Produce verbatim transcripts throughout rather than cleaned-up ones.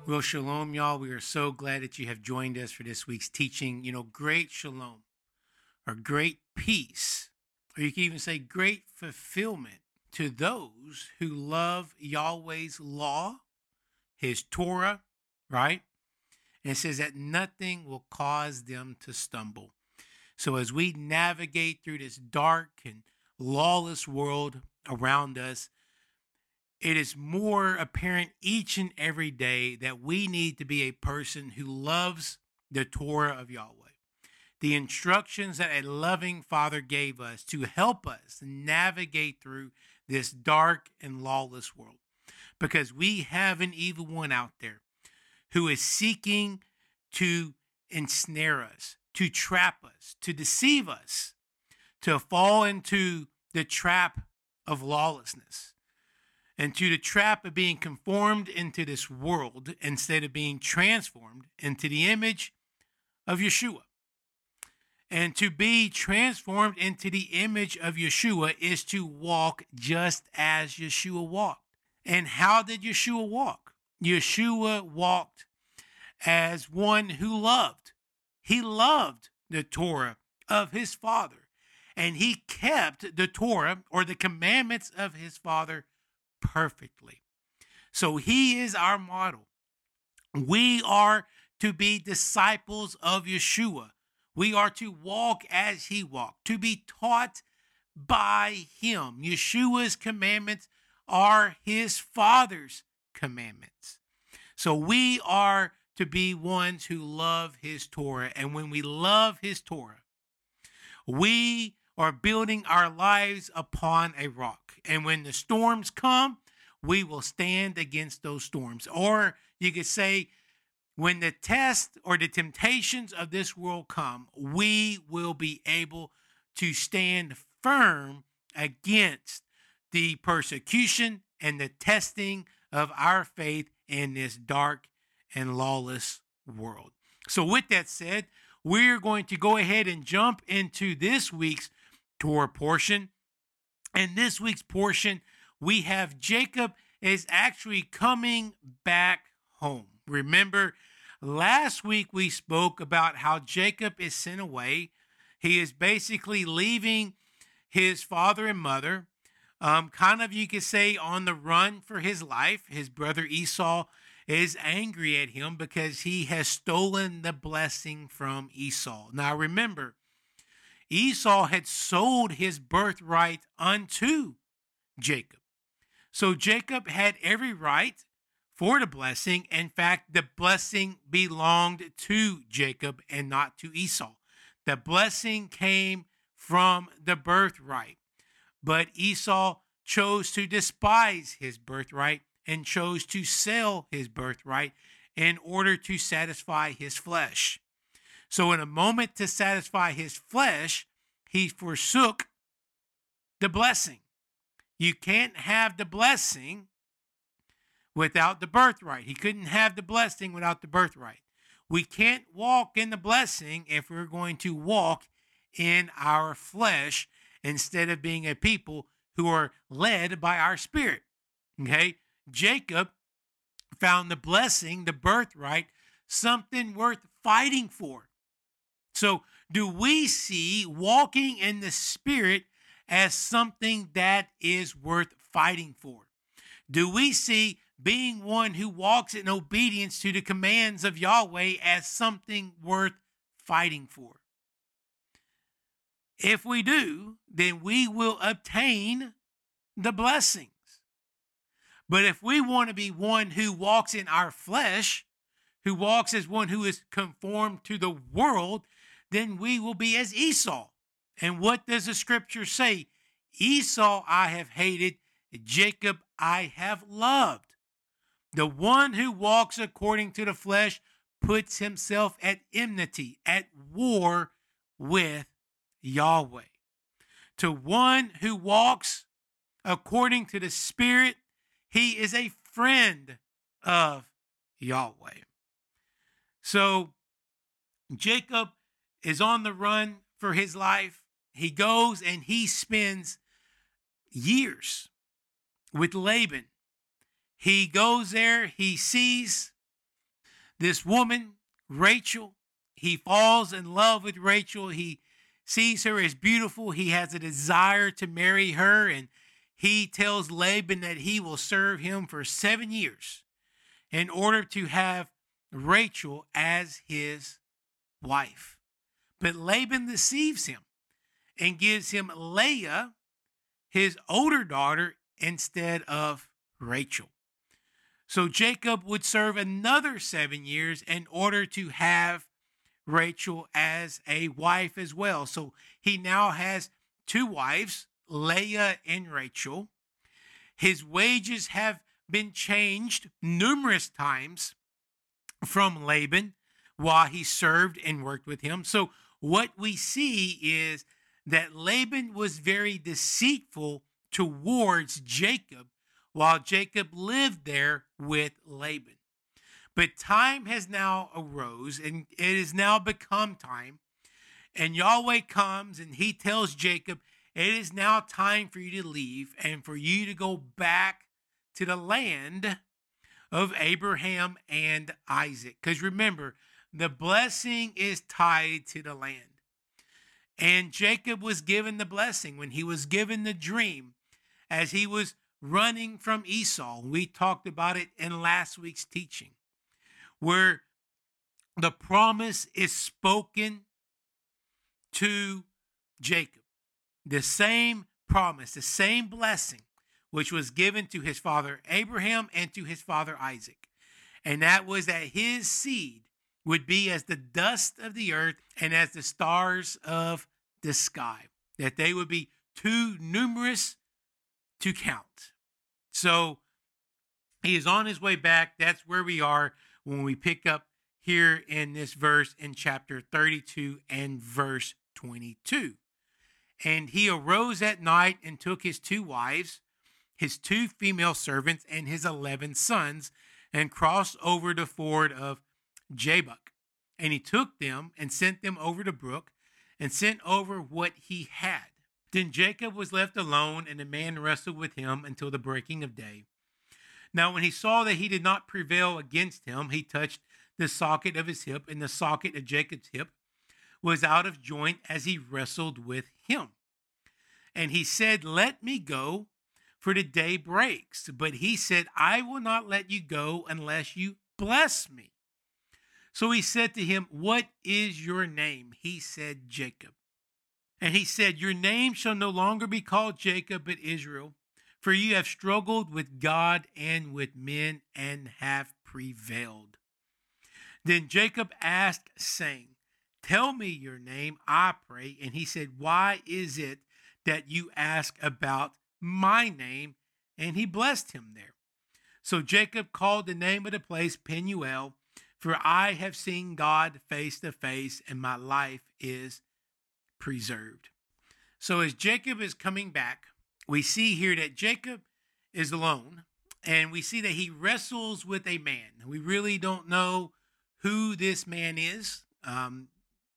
Well, shalom, y'all. We are so glad that you have joined us for this week's teaching. You know, great shalom or great peace, or you can even say great fulfillment to those who love Yahweh's law, his Torah, right? And it says that nothing will cause them to stumble. So as we navigate through this dark and lawless world around us, it is more apparent each and every day that we need to be a person who loves the Torah of Yahweh. The instructions that a loving Father gave us to help us navigate through this dark and lawless world. Because we have an evil one out there who is seeking to ensnare us, to trap us, to deceive us, to fall into the trap of lawlessness, and to the trap of being conformed into this world instead of being transformed into the image of Yeshua. And to be transformed into the image of Yeshua is to walk just as Yeshua walked. And how did Yeshua walk? Yeshua walked as one who loved. He loved the Torah of his Father, and he kept the Torah or the commandments of his Father perfectly. So he is our model. We are to be disciples of Yeshua. We are to walk as he walked, to be taught by him. Yeshua's commandments are his Father's commandments. So we are to be ones who love his Torah. And when we love his Torah, we are building our lives upon a rock. And when the storms come, we will stand against those storms. Or you could say, when the tests or the temptations of this world come, we will be able to stand firm against the persecution and the testing of our faith in this dark and lawless world. So with that said, we're going to go ahead and jump into this week's Torah portion. And this week's portion, we have Jacob is actually coming back home. Remember, last week we spoke about how Jacob is sent away. He is basically leaving his father and mother, um, kind of, you could say, on the run for his life. His brother Esau is angry at him because he has stolen the blessing from Esau. Now remember, Esau had sold his birthright unto Jacob. So Jacob had every right for the blessing. In fact, the blessing belonged to Jacob and not to Esau. The blessing came from the birthright. But Esau chose to despise his birthright and chose to sell his birthright in order to satisfy his flesh. So in a moment to satisfy his flesh, he forsook the blessing. You can't have the blessing without the birthright. He couldn't have the blessing without the birthright. We can't walk in the blessing if we're going to walk in our flesh instead of being a people who are led by our spirit. Okay? Jacob found the blessing, the birthright, something worth fighting for. So, do we see walking in the Spirit as something that is worth fighting for? Do we see being one who walks in obedience to the commands of Yahweh as something worth fighting for? If we do, then we will obtain the blessings. But if we want to be one who walks in our flesh, who walks as one who is conformed to the world, then we will be as Esau. And what does the scripture say? Esau I have hated, Jacob I have loved. The one who walks according to the flesh puts himself at enmity, at war with Yahweh. To one who walks according to the Spirit, he is a friend of Yahweh. So Jacob is on the run for his life. He goes and he spends years with Laban. He goes there, he sees This woman, Rachel, he falls in love with Rachel. He sees her as beautiful. He has a desire to marry her, and he tells Laban that he will serve him for seven years in order to have Rachel as his wife. But Laban deceives him and gives him Leah, his older daughter, instead of Rachel. So Jacob would serve another seven years in order to have Rachel as a wife as well. So he now has two wives, Leah and Rachel. His wages have been changed numerous times from Laban while he served and worked with him. So what we see is that Laban was very deceitful towards Jacob while Jacob lived there with Laban. But time has now arose, and it has now become time. And Yahweh comes and he tells Jacob, it is now time for you to leave and for you to go back to the land of Abraham and Isaac. Because remember, the blessing is tied to the land. And Jacob was given the blessing when he was given the dream as he was running from Esau. We talked about it in last week's teaching, where the promise is spoken to Jacob. The same promise, the same blessing, which was given to his father Abraham and to his father Isaac. And that was that his seed would be as the dust of the earth and as the stars of the sky, that they would be too numerous to count. So he is on his way back. That's where we are when we pick up here in this verse in chapter thirty-two and verse twenty-two. And he arose at night and took his two wives, his two female servants, and his eleven sons, and crossed over the ford of Jabbok. And he took them and sent them over the brook, and sent over what he had. Then Jacob was left alone, and the man wrestled with him until the breaking of day. Now when he saw that he did not prevail against him, he touched the socket of his hip, and the socket of Jacob's hip was out of joint as he wrestled with him. And he said, let me go, for the day breaks. But he said, I will not let you go unless you bless me. So he said to him, what is your name? He said, Jacob. And he said, your name shall no longer be called Jacob, but Israel, for you have struggled with God and with men and have prevailed. Then Jacob asked, saying, tell me your name, I pray. And he said, why is it that you ask about my name? And he blessed him there. So Jacob called the name of the place Peniel, for I have seen God face to face, and my life is preserved. So as Jacob is coming back, we see here that Jacob is alone, and we see that he wrestles with a man. We really don't know who this man is. Um,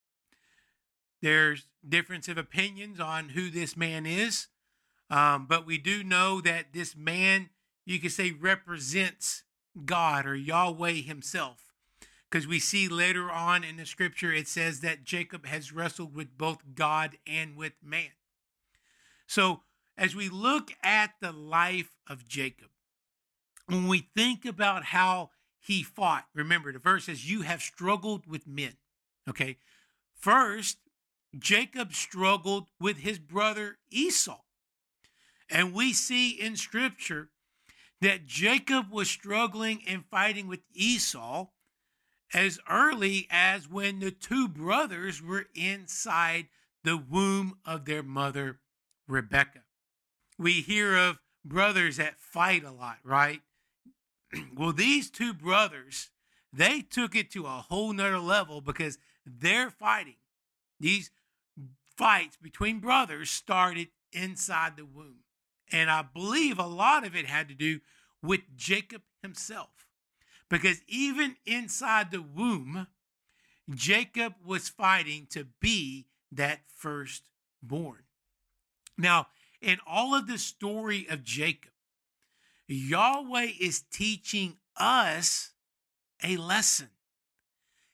there's difference of opinions on who this man is, um, but we do know that this man, you could say, represents God or Yahweh himself. Because we see later on in the scripture, it says that Jacob has wrestled with both God and with man. So as we look at the life of Jacob, when we think about how he fought, remember the verse says, you have struggled with men. Okay. First, Jacob struggled with his brother Esau. And we see in scripture that Jacob was struggling and fighting with Esau as early as when the two brothers were inside the womb of their mother, Rebekah. We hear of brothers that fight a lot, right? Well, these two brothers, they took it to a whole nother level because they're fighting. These fights between brothers started inside the womb. And I believe a lot of it had to do with Jacob himself. Because even inside the womb, Jacob was fighting to be that firstborn. Now, in all of the story of Jacob, Yahweh is teaching us a lesson.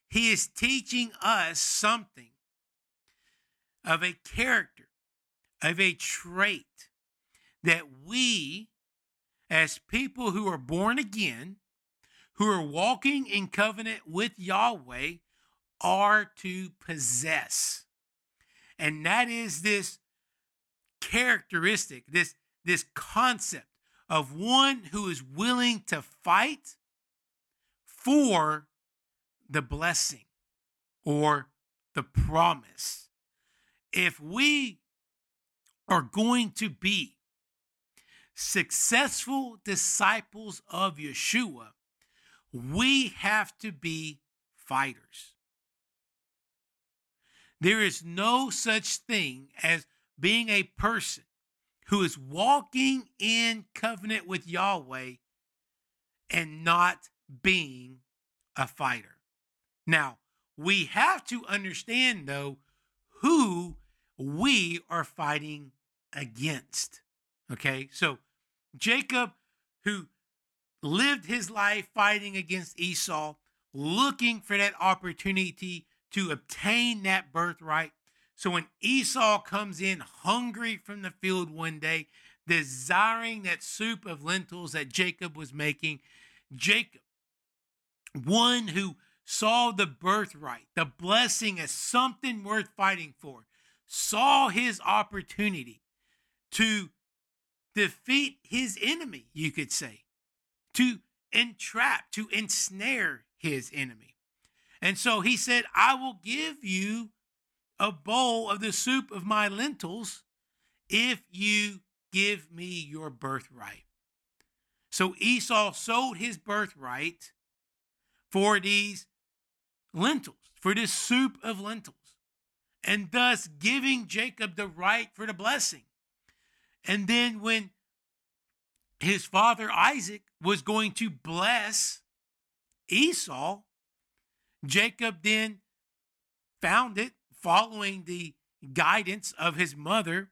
he is teaching us something of a character, of a trait that we, as people who are born again, who are walking in covenant with Yahweh, are to possess. And that is this characteristic, this, this concept of one who is willing to fight for the blessing or the promise. If we are going to be successful disciples of Yeshua, we have to be fighters. There is no such thing as being a person who is walking in covenant with Yahweh and not being a fighter. Now, we have to understand, though, who we are fighting against. Okay, so Jacob, who lived his life fighting against Esau, looking for that opportunity to obtain that birthright. So when Esau comes in hungry from the field one day, desiring that soup of lentils that Jacob was making, Jacob, one who saw the birthright, the blessing as something worth fighting for, saw his opportunity to defeat his enemy, you could say, to entrap, to ensnare his enemy. And so he said, I will give you a bowl of the soup of my lentils if you give me your birthright. So Esau sold his birthright for these lentils, for this soup of lentils, and thus giving Jacob the right for the blessing. And then when his father Isaac was going to bless Esau, Jacob then found it, following the guidance of his mother,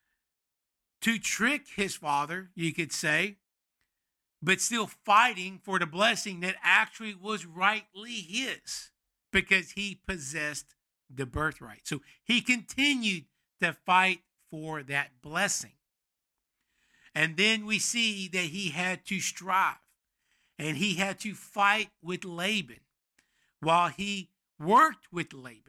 to trick his father, you could say, but still fighting for the blessing that actually was rightly his because he possessed the birthright. So he continued to fight for that blessing. And then we see that he had to strive and he had to fight with Laban while he worked with Laban.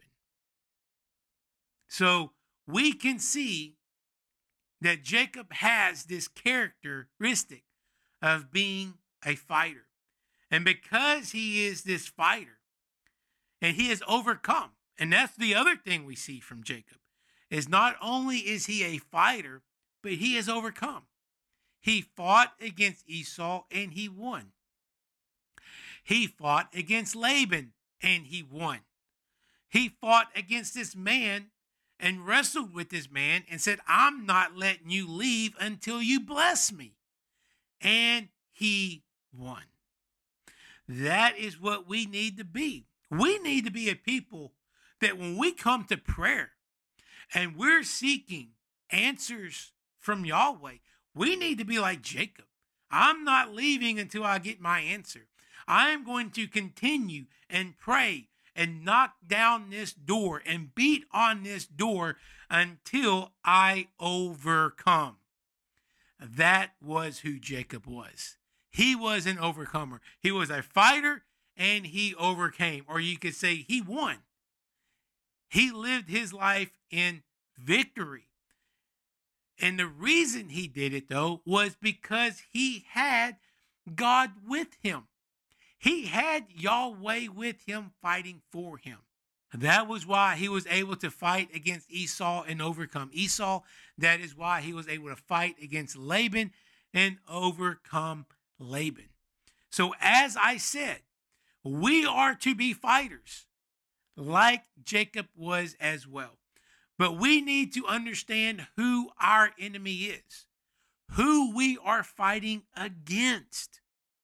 So we can see that Jacob has this characteristic of being a fighter. And because he is this fighter and he has overcome, and that's the other thing we see from Jacob, is not only is he a fighter, but he has overcome. He fought against Esau and he won. He fought against Laban and he won. He fought against this man and wrestled with this man and said, I'm not letting you leave until you bless me. And he won. That is what we need to be. We need to be a people that when we come to prayer and we're seeking answers from Yahweh, we need to be like Jacob. I'm not leaving until I get my answer. I'm going to continue and pray and knock down this door and beat on this door until I overcome. That was who Jacob was. He was an overcomer. He was a fighter and he overcame, or you could say he won. He lived his life in victory. And the reason he did it, though, was because he had God with him. He had Yahweh with him, fighting for him. That was why he was able to fight against Esau and overcome Esau. That is why he was able to fight against Laban and overcome Laban. So as I said, we are to be fighters like Jacob was as well. But we need to understand who our enemy is, who we are fighting against.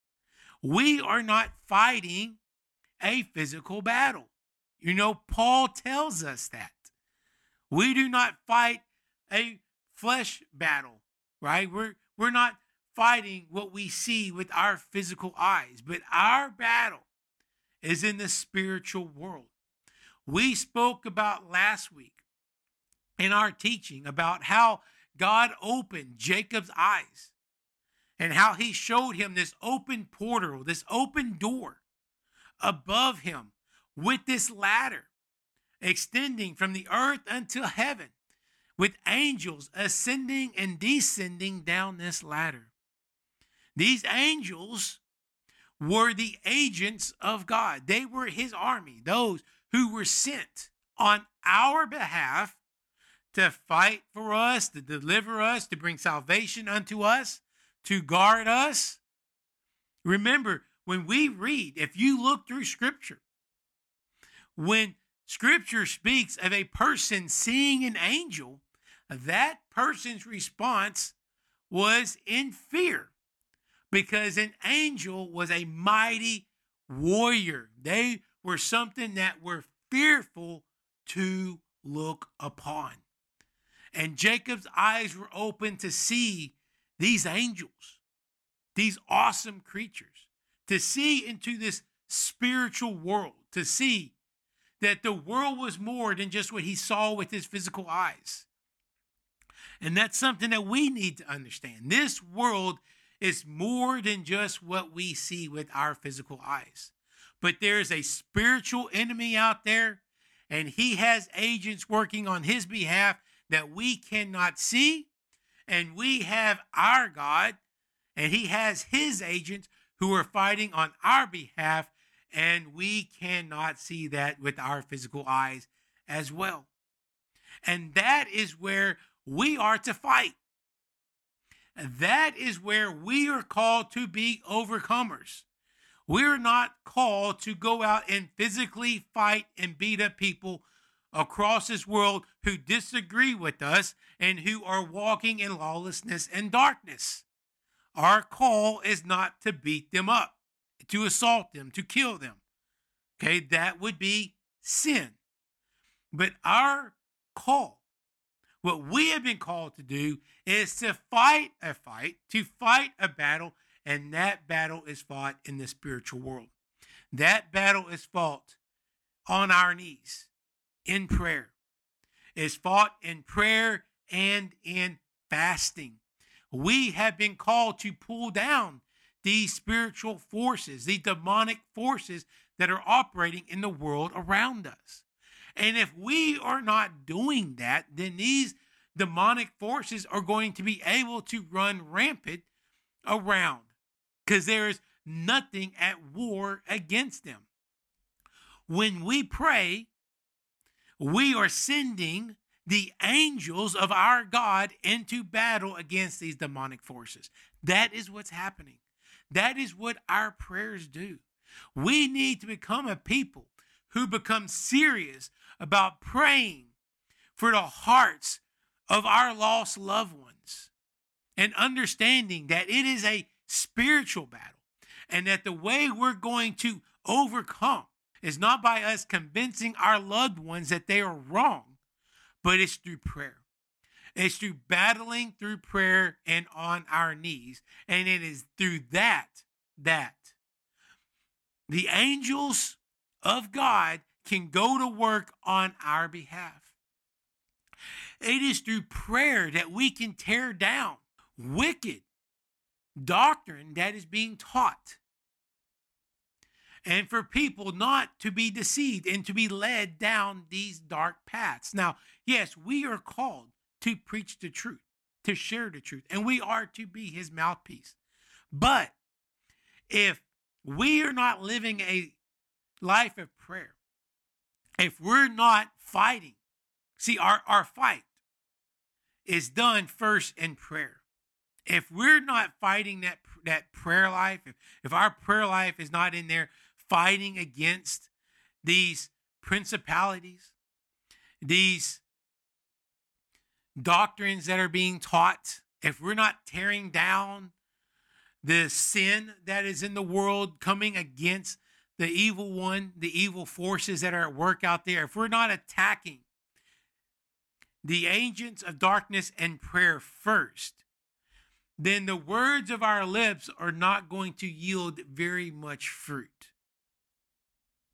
We are not fighting a physical battle. You know, Paul tells us that. We do not fight a flesh battle, right? We're, we're not fighting what we see with our physical eyes, but our battle is in the spiritual world. We spoke about last week in our teaching about how God opened Jacob's eyes and how he showed him this open portal, this open door above him with this ladder extending from the earth unto heaven, with angels ascending and descending down this ladder. These angels were the agents of God. They were his army, those who were sent on our behalf to fight for us, to deliver us, to bring salvation unto us, to guard us. Remember, when we read, if you look through Scripture, when Scripture speaks of a person seeing an angel, that person's response was in fear, because an angel was a mighty warrior. They were something that were fearful to look upon. And Jacob's eyes were open to see these angels, these awesome creatures, to see into this spiritual world, to see that the world was more than just what he saw with his physical eyes. And that's something that we need to understand. This world is more than just what we see with our physical eyes. But there's a spiritual enemy out there, and he has agents working on his behalf that we cannot see. And we have our God, and he has his agents who are fighting on our behalf, and we cannot see that with our physical eyes as well. And that is where we are to fight. That is where we are called to be overcomers. We're not called to go out and physically fight and beat up people across this world who disagree with us and who are walking in lawlessness and darkness. Our call is not to beat them up, to assault them, to kill them. Okay, that would be sin. But our call, what we have been called to do, is to fight a fight, to fight a battle, and that battle is fought in the spiritual world. That battle is fought on our knees, in prayer. It's fought in prayer and in fasting. We have been called to pull down these spiritual forces, these demonic forces that are operating in the world around us. And if we are not doing that, then these demonic forces are going to be able to run rampant around, because there is nothing at war against them. When we pray, we are sending the angels of our God into battle against these demonic forces. That is what's happening. That is what our prayers do. We need to become a people who become serious about praying for the hearts of our lost loved ones, and understanding that it is a spiritual battle, and that the way we're going to overcome is not by us convincing our loved ones that they are wrong, but it's through prayer. It's through battling through prayer and on our knees. And it is through that, that the angels of God can go to work on our behalf. It is through prayer that we can tear down wicked doctrine that is being taught, and for people not to be deceived and to be led down these dark paths. Now, yes, we are called to preach the truth, to share the truth, and we are to be his mouthpiece. But if we are not living a life of prayer, if we're not fighting, see, our, our fight is done first in prayer. If we're not fighting that, that prayer life, if, if our prayer life is not in there fighting against these principalities, these doctrines that are being taught, if we're not tearing down the sin that is in the world, coming against the evil one, the evil forces that are at work out there, if we're not attacking the agents of darkness and prayer first, then the words of our lips are not going to yield very much fruit.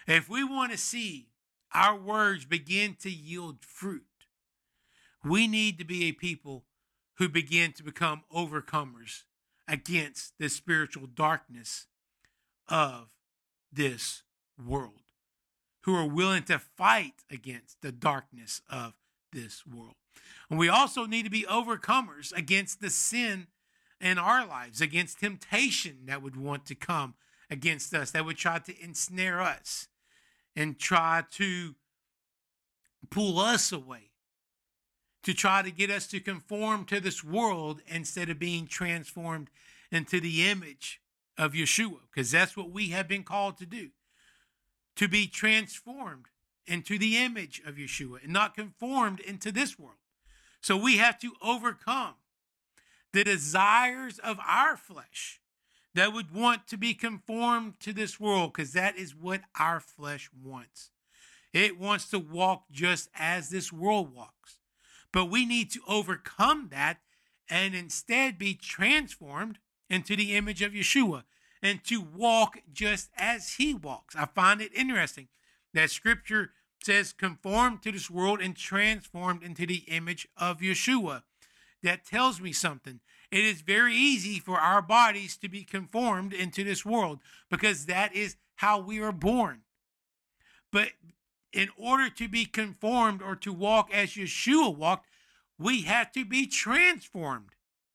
If we want to see our words begin to yield fruit, we need to be a people who begin to become overcomers against the spiritual darkness of this world, who are willing to fight against the darkness of this world. And we also need to be overcomers against the sin in our lives, against temptation that would want to come against us, that would try to ensnare us and try to pull us away, to try to get us to conform to this world instead of being transformed into the image of Yeshua, because that's what we have been called to do, to be transformed into the image of Yeshua and not conformed into this world. So we have to overcome the desires of our flesh that would want to be conformed to this world, because that is what our flesh wants. It wants to walk just as this world walks. But we need to overcome that and instead be transformed into the image of Yeshua and to walk just as he walks. I find it interesting that scripture says conformed to this world and transformed into the image of Yeshua. That tells me something. It is very easy for our bodies to be conformed into this world because that is how we are born. But in order to be conformed or to walk as Yeshua walked, we have to be transformed.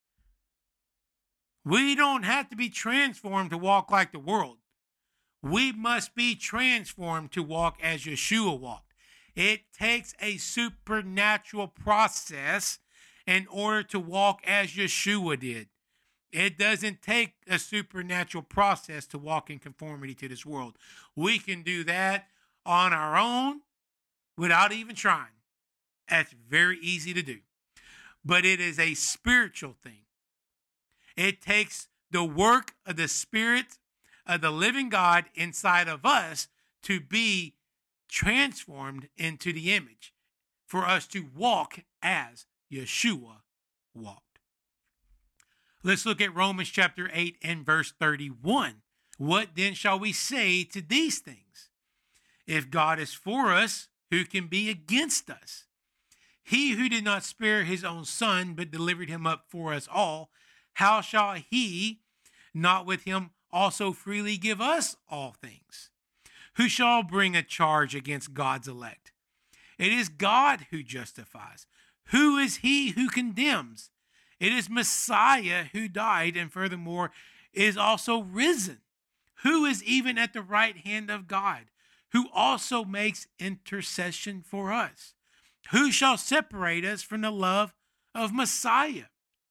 We don't have to be transformed to walk like the world. We must be transformed to walk as Yeshua walked. It takes a supernatural process in order to walk as Yeshua did. It doesn't take a supernatural process to walk in conformity to this world. We can do that on our own without even trying. That's very easy to do. But it is a spiritual thing. It takes the work of the Spirit of the living God inside of us to be transformed into the image, for us to walk as Yeshua walked. Let's look at Romans chapter eight and verse thirty-one. What then shall we say to these things? If God is for us, who can be against us? He who did not spare his own son, but delivered him up for us all, how shall he not with him also freely give us all things? Who shall bring a charge against God's elect? It is God who justifies. Who is he who condemns? It is Messiah who died and furthermore is also risen, who is even at the right hand of God, who also makes intercession for us. Who shall separate us from the love of Messiah?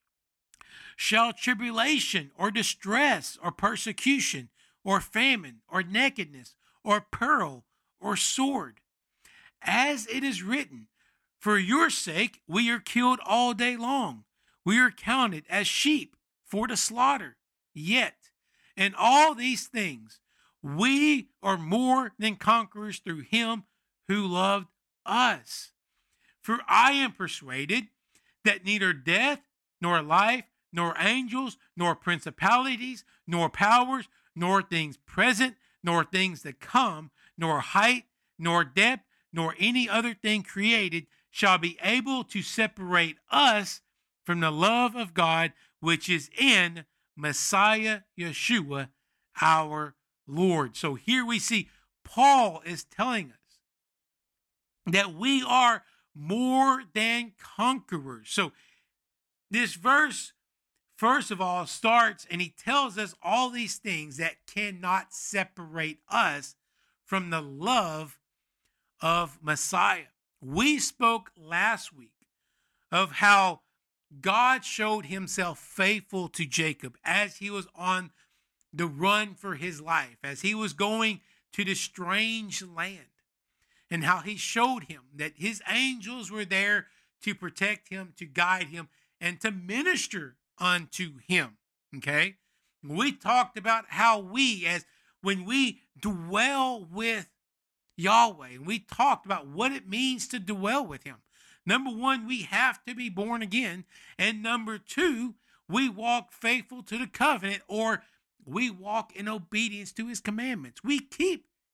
Shall tribulation or distress or persecution or famine or nakedness or peril or sword? As it is written, for your sake we are killed all day long. We are counted as sheep for the slaughter. Yet, in all these things, we are more than conquerors through him who loved us. For I am persuaded that neither death, nor life, nor angels, nor principalities, nor powers, nor things present, nor things that come, nor height, nor depth, nor any other thing created shall be able to separate us from the love of God, which is in Messiah Yeshua, our Lord. So here we see Paul is telling us that we are more than conquerors. So this verse, first of all, starts and he tells us all these things that cannot separate us from the love of Messiah. We spoke last week of how God showed himself faithful to Jacob as he was on the run for his life, as he was going to the strange land, and how he showed him that his angels were there to protect him, to guide him, and to minister unto him. Okay? We talked about how we, as when we dwell with Yahweh, and we talked about what it means to dwell with him. Number one, we have to be born again. And number two, we walk faithful to the covenant, or we walk in obedience to his commandments. We keep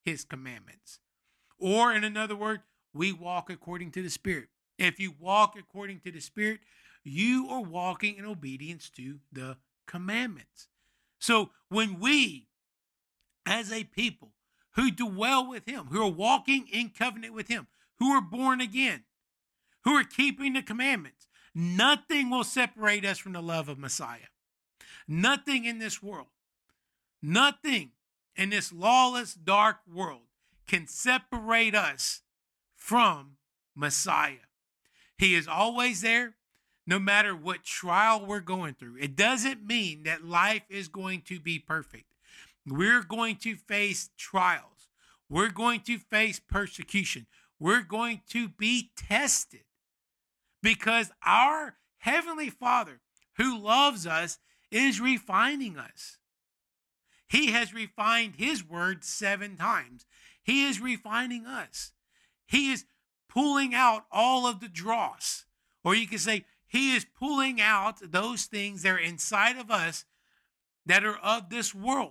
his commandments. Or in another word, we walk according to the Spirit. If you walk according to the Spirit, you are walking in obedience to the commandments. So when we, as a people who dwell with him, who are walking in covenant with him, who are born again, who are keeping the commandments, nothing will separate us from the love of Messiah. Nothing in this world, nothing in this lawless, dark world can separate us from Messiah. He is always there, no matter what trial we're going through. It doesn't mean that life is going to be perfect. We're going to face trials. We're going to face persecution. We're going to be tested because our Heavenly Father, who loves us, is refining us. He has refined his word seven times. He is refining us. He is pulling out all of the dross. Or you can say, he is pulling out those things that are inside of us that are of this world,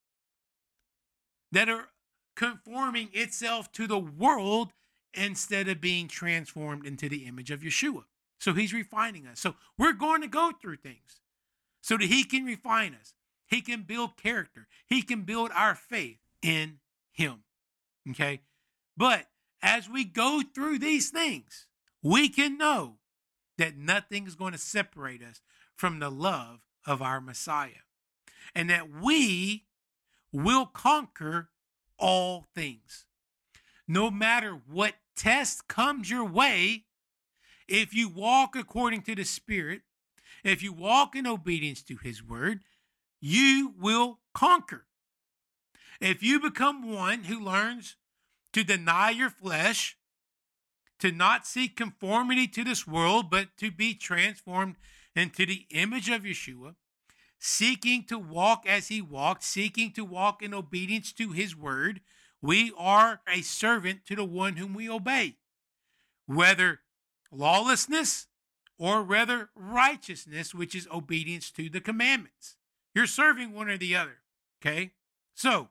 that are conforming itself to the world instead of being transformed into the image of Yeshua. So he's refining us. So we're going to go through things so that he can refine us. He can build character. He can build our faith in him. Okay? But as we go through these things, we can know that nothing is going to separate us from the love of our Messiah. And that we will conquer all things. No matter what test comes your way, if you walk according to the Spirit, if you walk in obedience to his word, you will conquer. If you become one who learns to deny your flesh, to not seek conformity to this world, but to be transformed into the image of Yeshua, seeking to walk as he walked, seeking to walk in obedience to his word, we are a servant to the one whom we obey, whether lawlessness or rather righteousness, which is obedience to the commandments. You're serving one or the other, okay? So,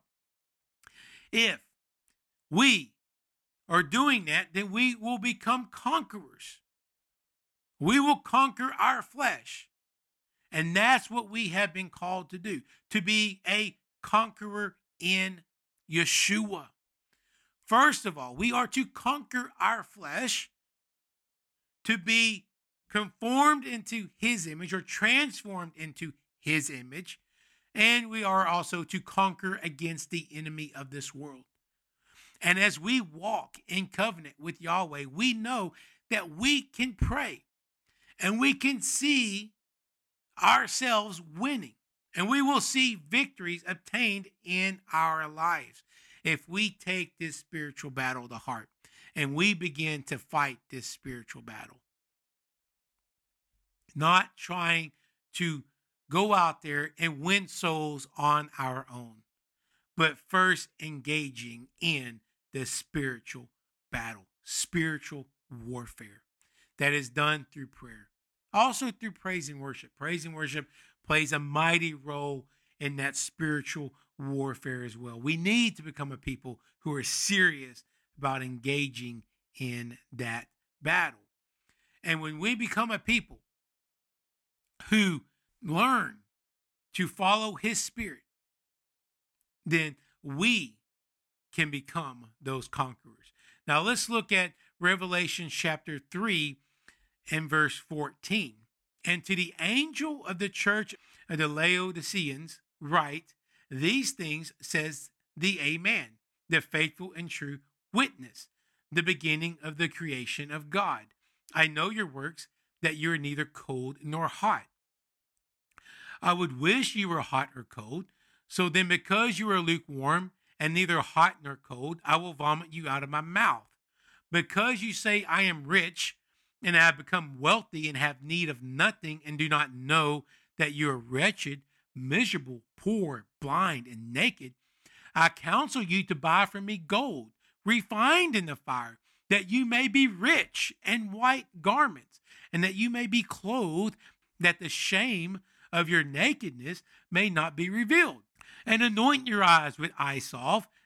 if we are doing that, then we will become conquerors. We will conquer our flesh. And that's what we have been called to do, to be a conqueror in Yeshua. First of all, we are to conquer our flesh, to be conformed into his image or transformed into his image. And we are also to conquer against the enemy of this world. And as we walk in covenant with Yahweh, we know that we can pray and we can see ourselves winning, and we will see victories obtained in our lives if we take this spiritual battle to heart and we begin to fight this spiritual battle. Not trying to go out there and win souls on our own, but first engaging in the spiritual battle, spiritual warfare that is done through prayer. Also through praise and worship. Praise and worship plays a mighty role in that spiritual warfare as well. We need to become a people who are serious about engaging in that battle. And when we become a people who learn to follow his Spirit, then we can become those conquerors. Now let's look at Revelation chapter three and verse fourteen. And to the angel of the church of the Laodiceans write, these things says the Amen, the faithful and true witness, the beginning of the creation of God. I know your works, that you are neither cold nor hot. I would wish you were hot or cold. So then because you are lukewarm and neither hot nor cold, I will vomit you out of my mouth. Because you say, I am rich, and I have become wealthy and have need of nothing, and do not know that you are wretched, miserable, poor, blind, and naked, I counsel you to buy from me gold, refined in the fire, that you may be rich, and white garments, and that you may be clothed, that the shame of your nakedness may not be revealed. And anoint your eyes with eye salve,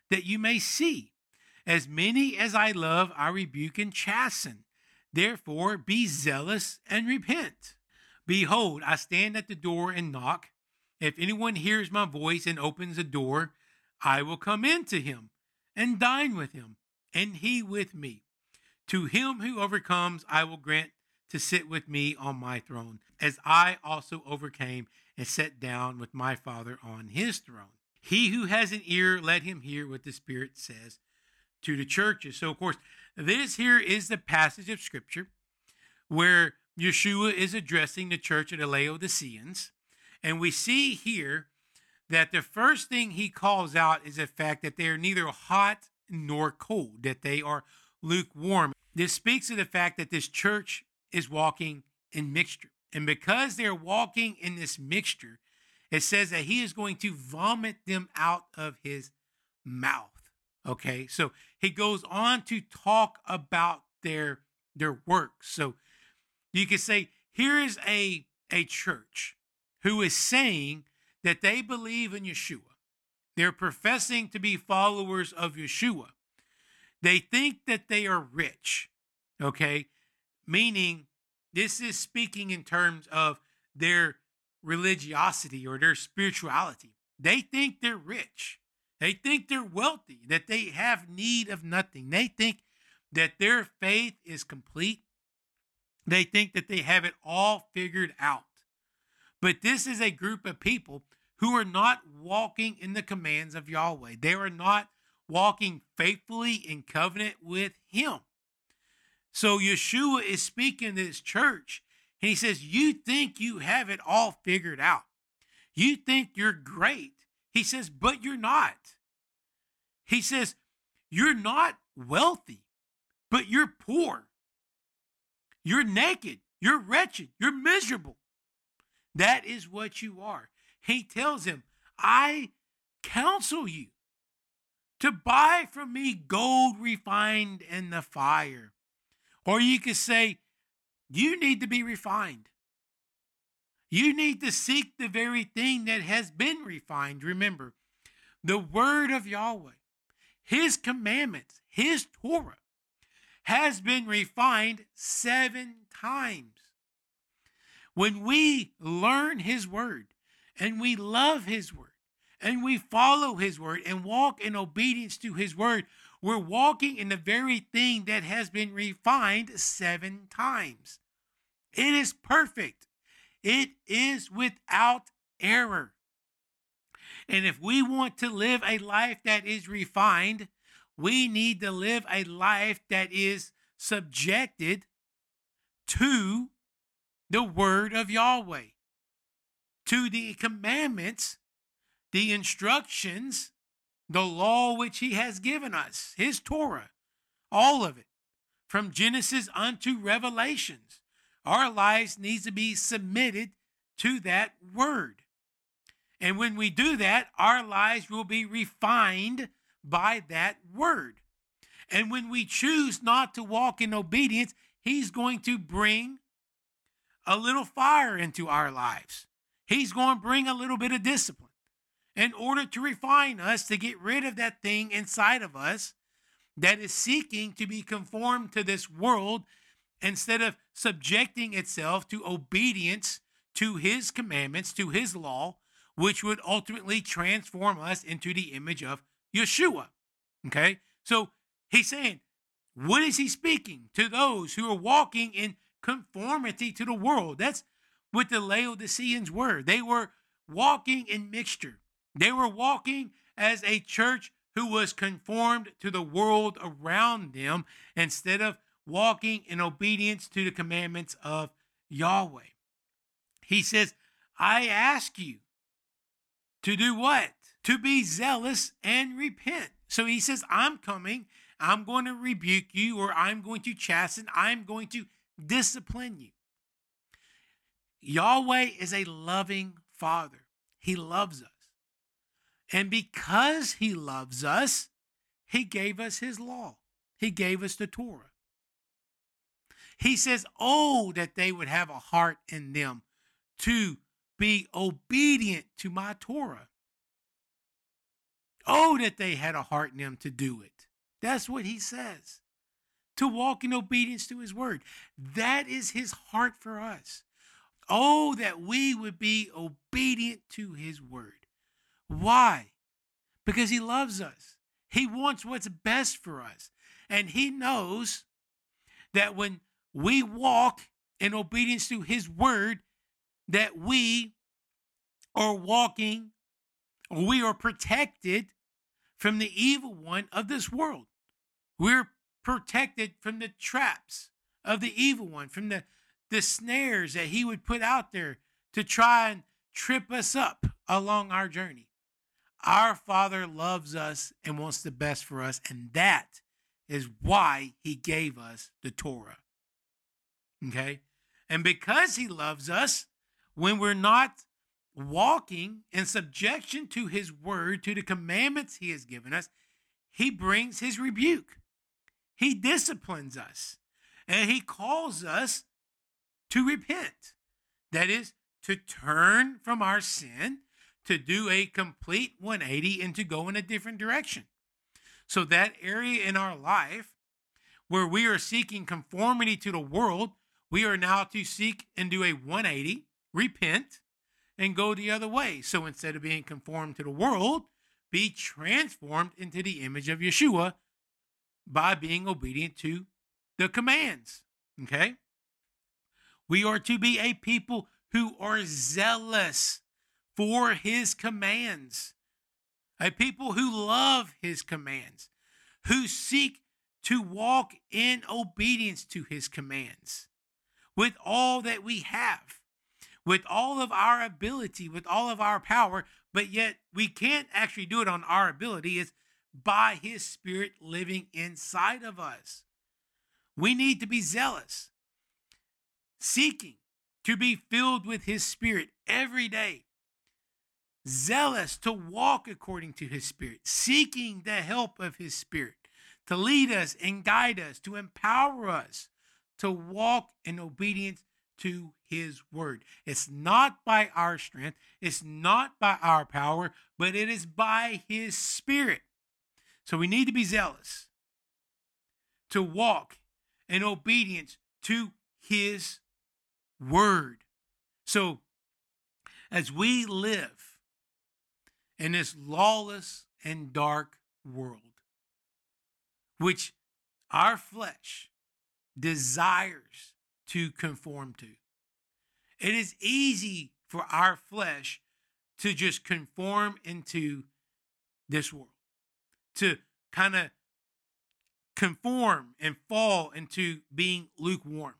that you may see. As many as I love, I rebuke and chasten. Therefore, be zealous and repent. Behold, I stand at the door and knock. If anyone hears my voice and opens the door, I will come in to him and dine with him, and he with me. To him who overcomes, I will grant to sit with me on my throne, as I also overcame and sat down with my Father on his throne. He who has an ear, let him hear what the Spirit says to the churches. So, of course, this here is the passage of Scripture where Yeshua is addressing the church of the Laodiceans. And we see here that the first thing he calls out is the fact that they are neither hot nor cold, that they are lukewarm. This speaks of the fact that this church is walking in mixture. And because they're walking in this mixture, it says that he is going to vomit them out of his mouth. Okay, so he goes on to talk about their their works. So you could say, here is a, a church who is saying that they believe in Yeshua. They're professing to be followers of Yeshua. They think that they are rich, okay? Meaning, this is speaking in terms of their religiosity or their spirituality. They think they're rich. They think they're wealthy, that they have need of nothing. They think that their faith is complete. They think that they have it all figured out. But this is a group of people who are not walking in the commands of Yahweh. They are not walking faithfully in covenant with him. So Yeshua is speaking to this church, and he says, you think you have it all figured out. You think you're great. He says, but you're not. He says, you're not wealthy, but you're poor. You're naked. You're wretched. You're miserable. That is what you are. He tells him, I counsel you to buy from me gold refined in the fire. Or you could say, you need to be refined. You need to seek the very thing that has been refined. Remember, the word of Yahweh, his commandments, his Torah, has been refined seven times. When we learn his word and we love his word and we follow his word and walk in obedience to his word, we're walking in the very thing that has been refined seven times. It is perfect. It is without error. And if we want to live a life that is refined, we need to live a life that is subjected to the word of Yahweh, to the commandments, the instructions, the law which he has given us, his Torah, all of it, from Genesis unto Revelations. Our lives need to be submitted to that word. And when we do that, our lives will be refined by that word. And when we choose not to walk in obedience, he's going to bring a little fire into our lives. He's going to bring a little bit of discipline in order to refine us, to get rid of that thing inside of us that is seeking to be conformed to this world instead of subjecting itself to obedience to his commandments, to his law, which would ultimately transform us into the image of Yeshua. Okay? So he's saying, what is he speaking to those who are walking in conformity to the world? That's what the Laodiceans were. They were walking in mixture. They were walking as a church who was conformed to the world around them instead of walking in obedience to the commandments of Yahweh. He says, I ask you to do what? To be zealous and repent. So he says, I'm coming. I'm going to rebuke you, or I'm going to chasten. I'm going to discipline you. Yahweh is a loving Father. He loves us. And because he loves us, he gave us his law. He gave us the Torah. He says, oh, that they would have a heart in them to be obedient to my Torah. Oh, that they had a heart in them to do it. That's what he says. To walk in obedience to his word. That is his heart for us. Oh, that we would be obedient to his word. Why? Because he loves us. He wants what's best for us. And he knows that when we walk in obedience to his word, that we are walking, or we are protected from the evil one of this world. We're protected from the traps of the evil one, from the, the snares that he would put out there to try and trip us up along our journey. Our Father loves us and wants the best for us, and that is why he gave us the Torah. Okay? And because he loves us, when we're not walking in subjection to his word, to the commandments he has given us, he brings his rebuke. He disciplines us, and he calls us to repent. That is, to turn from our sin, to do a complete one eighty, and to go in a different direction. So that area in our life where we are seeking conformity to the world, we are now to seek and do a one eighty, repent, and go the other way. So instead of being conformed to the world, be transformed into the image of Yeshua by being obedient to the commands. Okay? We are to be a people who are zealous for his commands. A people who love his commands, who seek to walk in obedience to his commands with all that we have, with all of our ability, with all of our power, but yet we can't actually do it on our ability. It's by his Spirit living inside of us. We need to be zealous, seeking to be filled with his Spirit every day. Zealous to walk according to his Spirit, seeking the help of his Spirit to lead us and guide us, to empower us to walk in obedience to his word. It's not by our strength, it's not by our power, but it is by his Spirit. So we need to be zealous to walk in obedience to his word. So as we live in this lawless and dark world, which our flesh desires to conform to, it is easy for our flesh to just conform into this world, to kind of conform and fall into being lukewarm.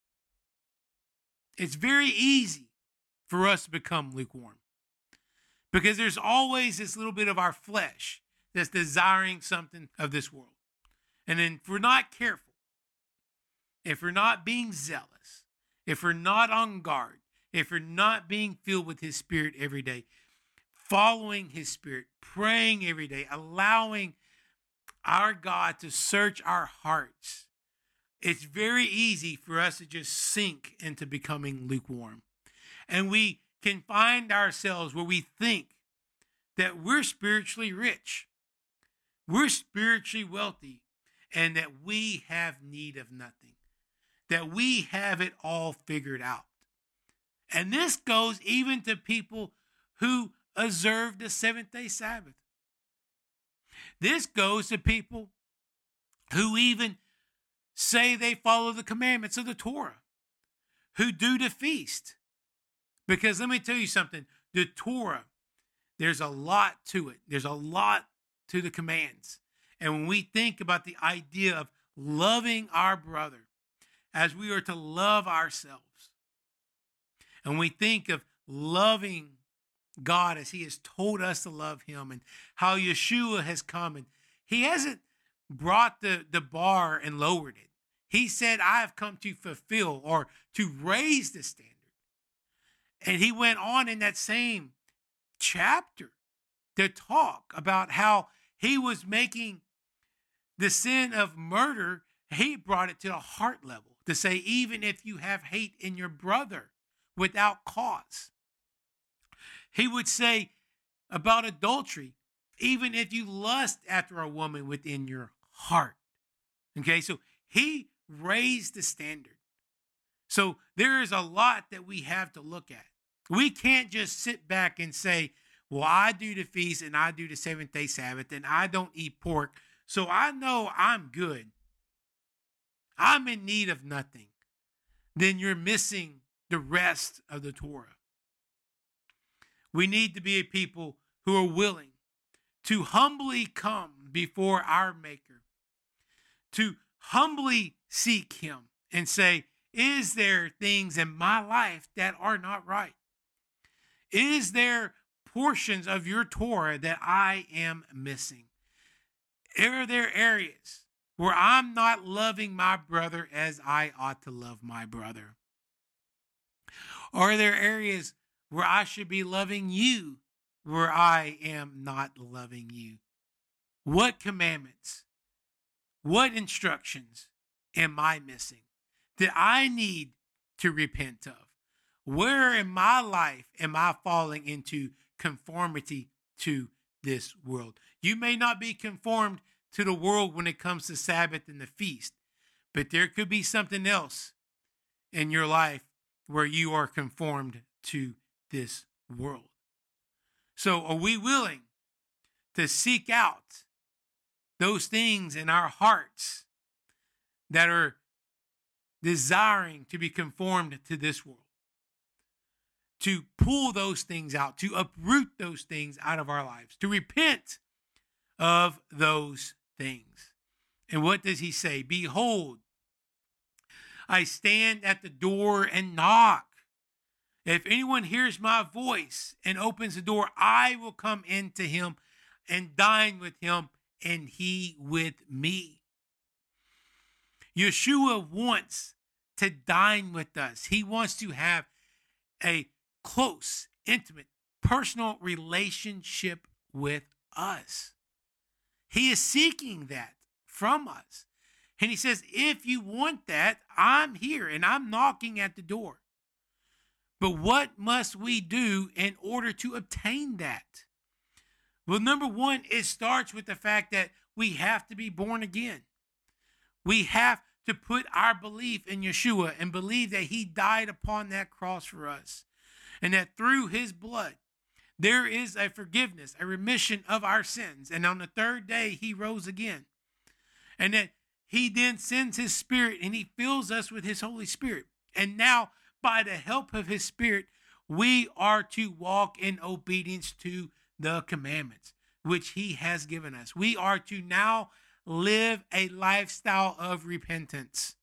It's very easy for us to become lukewarm, because there's always this little bit of our flesh that's desiring something of this world. And then if we're not careful, if we're not being zealous, if we're not on guard, if we're not being filled with his Spirit every day, following his Spirit, praying every day, allowing our God to search our hearts, it's very easy for us to just sink into becoming lukewarm. And we can find ourselves where we think that we're spiritually rich, we're spiritually wealthy, and that we have need of nothing, that we have it all figured out. And this goes even to people who observe the seventh day Sabbath. This goes to people who even say they follow the commandments of the Torah, who do the feast. Because let me tell you something, the Torah, there's a lot to it. There's a lot to the commands. And when we think about the idea of loving our brother as we are to love ourselves, and we think of loving God as he has told us to love him, and how Yeshua has come, and he hasn't brought the, the bar and lowered it. He said, I have come to fulfill, or to raise the standard. And he went on in that same chapter to talk about how he was making the sin of murder, he brought it to the heart level to say, even if you have hate in your brother without cause. He would say about adultery, even if you lust after a woman within your heart. Okay, so he raised the standard. So there is a lot that we have to look at. We can't just sit back and say, well, I do the feast and I do the seventh day Sabbath and I don't eat pork, so I know I'm good. I'm in need of nothing. Then you're missing the rest of the Torah. We need to be a people who are willing to humbly come before our Maker, to humbly seek him and say, is there things in my life that are not right? Is there portions of your Torah that I am missing? Are there areas where I'm not loving my brother as I ought to love my brother? Are there areas where I should be loving you where I am not loving you? What commandments, what instructions am I missing that I need to repent of? Where in my life am I falling into conformity to this world? You may not be conformed to the world when it comes to Sabbath and the feast, but there could be something else in your life where you are conformed to this world. So are we willing to seek out those things in our hearts that are desiring to be conformed to this world? To pull those things out, to uproot those things out of our lives, to repent of those things. And what does he say? Behold, I stand at the door and knock. If anyone hears my voice and opens the door, I will come into him and dine with him and he with me. Yeshua wants to dine with us. He wants to have a close, intimate, personal relationship with us. He is seeking that from us. And he says, if you want that, I'm here and I'm knocking at the door. But what must we do in order to obtain that? Well, number one, it starts with the fact that we have to be born again. We have to put our belief in Yeshua and believe that he died upon that cross for us. And that through his blood, there is a forgiveness, a remission of our sins. And on the third day, he rose again. And that he then sends his spirit and he fills us with his Holy Spirit. And now, by the help of his spirit, we are to walk in obedience to the commandments, which he has given us. We are to now live a lifestyle of repentance.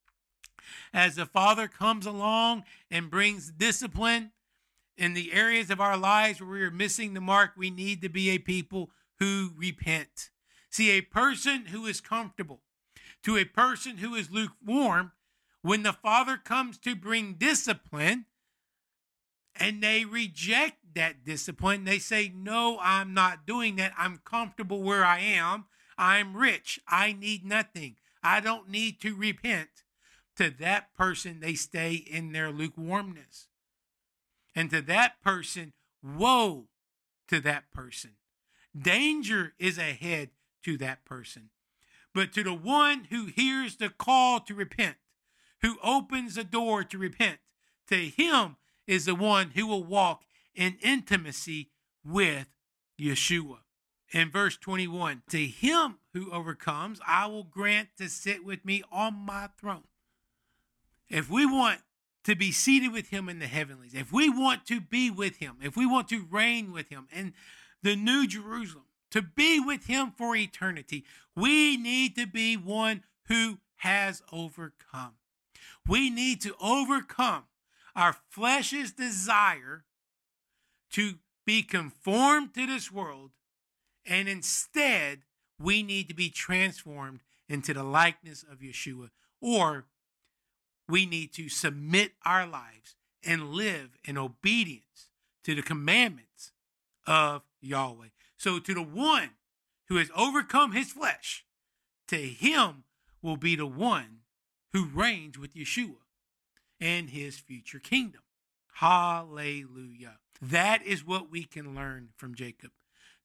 As the Father comes along and brings discipline in the areas of our lives where we are missing the mark, we need to be a people who repent. See, a person who is comfortable to a person who is lukewarm, when the Father comes to bring discipline and they reject that discipline, they say, no, I'm not doing that. I'm comfortable where I am. I'm rich. I need nothing. I don't need to repent. To that person, they stay in their lukewarmness. And to that person, woe to that person. Danger is ahead to that person. But to the one who hears the call to repent, who opens the door to repent, to him is the one who will walk in intimacy with Yeshua. In verse twenty-one, to him who overcomes, I will grant to sit with me on my throne. If we want to be seated with him in the heavenlies, if we want to be with him, if we want to reign with him in the New Jerusalem, to be with him for eternity, we need to be one who has overcome. We need to overcome our flesh's desire to be conformed to this world, and instead we need to be transformed into the likeness of Yeshua, or we need to submit our lives and live in obedience to the commandments of Yahweh. So to the one who has overcome his flesh, to him will be the one who reigns with Yeshua and his future kingdom. Hallelujah. That is what we can learn from Jacob.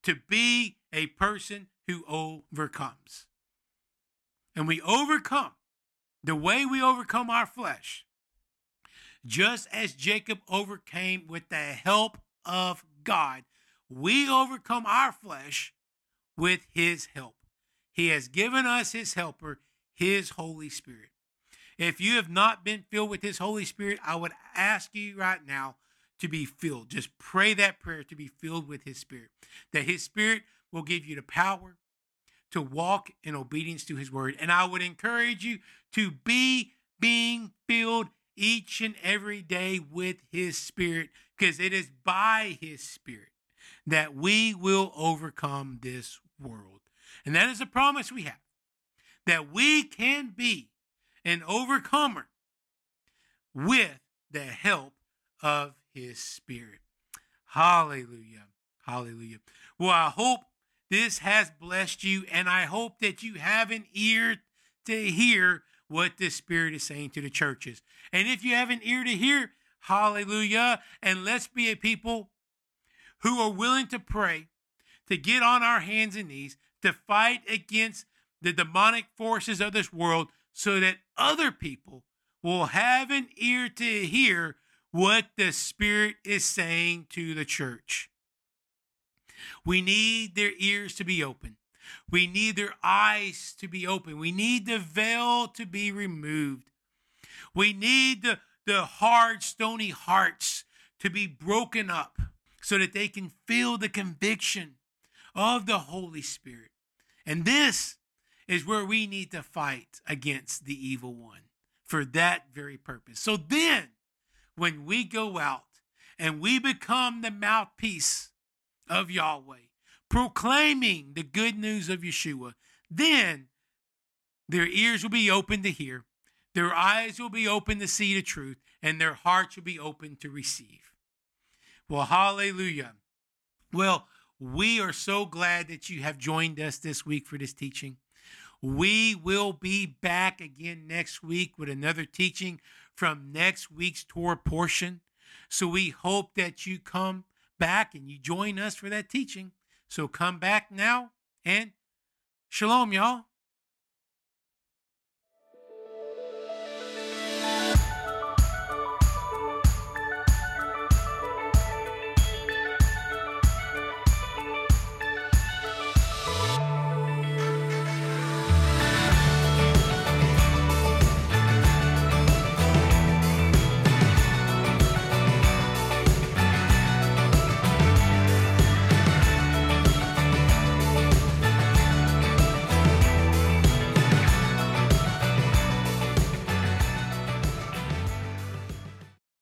to be a person who overcomes. And we overcome the way we overcome our flesh, just as Jacob overcame with the help of God. We overcome our flesh with his help. He has given us his helper, his Holy Spirit. If you have not been filled with his Holy Spirit, I would ask you right now to be filled. Just pray that prayer to be filled with his Spirit, that his Spirit will give you the power to walk in obedience to his word. And I would encourage you to be being filled each and every day with his Spirit, because it is by his Spirit that we will overcome this world. And that is a promise we have, that we can be an overcomer with the help of his Spirit. Hallelujah. Hallelujah. Well, I hope this has blessed you, and I hope that you have an ear to hear what the Spirit is saying to the churches. And if you have an ear to hear, hallelujah, and let's be a people who are willing to pray, to get on our hands and knees, to fight against the demonic forces of this world, so that other people will have an ear to hear what the Spirit is saying to the church. We need their ears to be open. We need their eyes to be open. We need the veil to be removed. We need the, the hard, stony hearts to be broken up so that they can feel the conviction of the Holy Spirit. And this is where we need to fight against the evil one for that very purpose. So then, when we go out and we become the mouthpiece of Yahweh, proclaiming the good news of Yeshua, then their ears will be open to hear, their eyes will be open to see the truth, and their hearts will be open to receive. Well, hallelujah. Well, we are so glad that you have joined us this week for this teaching. We will be back again next week with another teaching from next week's Torah portion. So we hope that you come back and you join us for that teaching. So come back now, and shalom, y'all.